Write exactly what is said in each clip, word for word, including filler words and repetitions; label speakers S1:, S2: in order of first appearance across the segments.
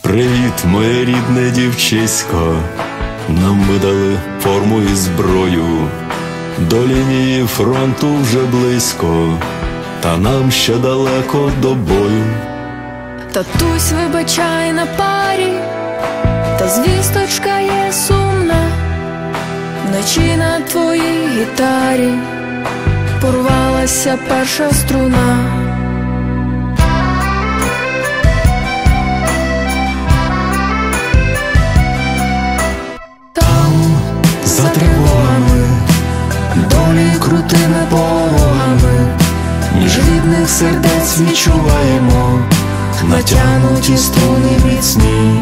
S1: Привіт, моє рідне дівчисько, нам видали форму і зброю, до лінії фронту вже близько, та нам ще далеко до бою.
S2: Татусь, вибачай на парі, та звісточка є сумна. Вночі на твоїй гітарі порвалася перша струна.
S1: За тривогами, долі крутими порогами, між рідних сердець відчуваємо натягнуті струни міцні.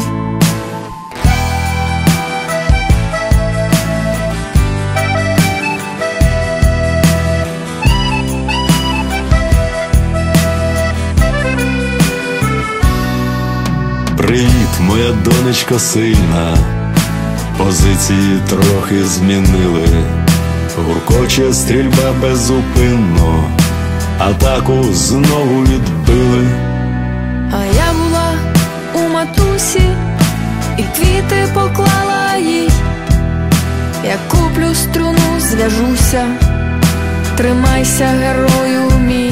S1: Привіт, моя донечко сильна, позиції трохи змінили, гуркоче стрільба беззупинно, атаку знову відбили.
S2: А я була у матусі і квіти поклала їй. Я куплю струну, зв'яжуся, тримайся, герою мій.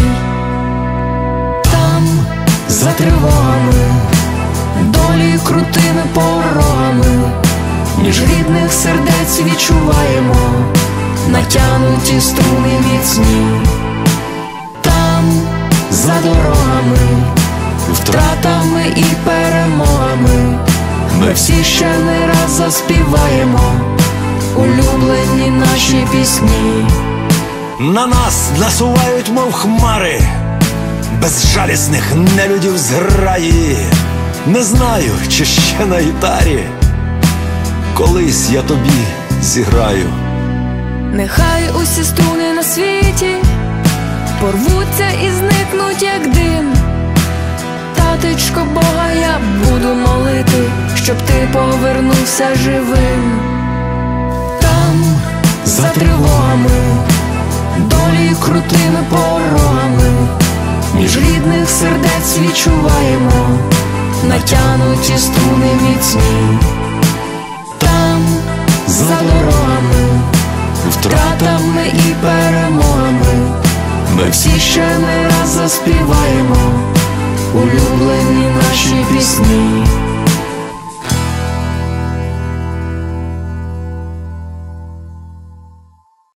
S2: Там
S1: За тривогами,
S2: долі крутими порогами,
S1: між рідних сердець відчуваємо натягнуті струни міцні.
S2: там
S1: За дорогами,
S2: втратами і перемогами
S1: ми всі ще не раз заспіваємо
S2: улюблені наші пісні.
S1: На нас насувають, мов хмари, безжалісних нелюдів зграї. Не знаю, чи ще на гітарі колись я тобі зіграю.
S2: Нехай усі струни на світі порвуться і зникнуть, як дим. Татечко Бога, я буду молити, щоб ти повернувся живим. Там
S1: За тривогами,
S2: долі крутими порогами,
S1: між рідних сердець відчуваємо
S2: натягнуті струни міцні. Там
S1: За дорогами,
S2: втратами і перемогами
S1: ми всі ще не раз заспіваємо
S2: улюблені наші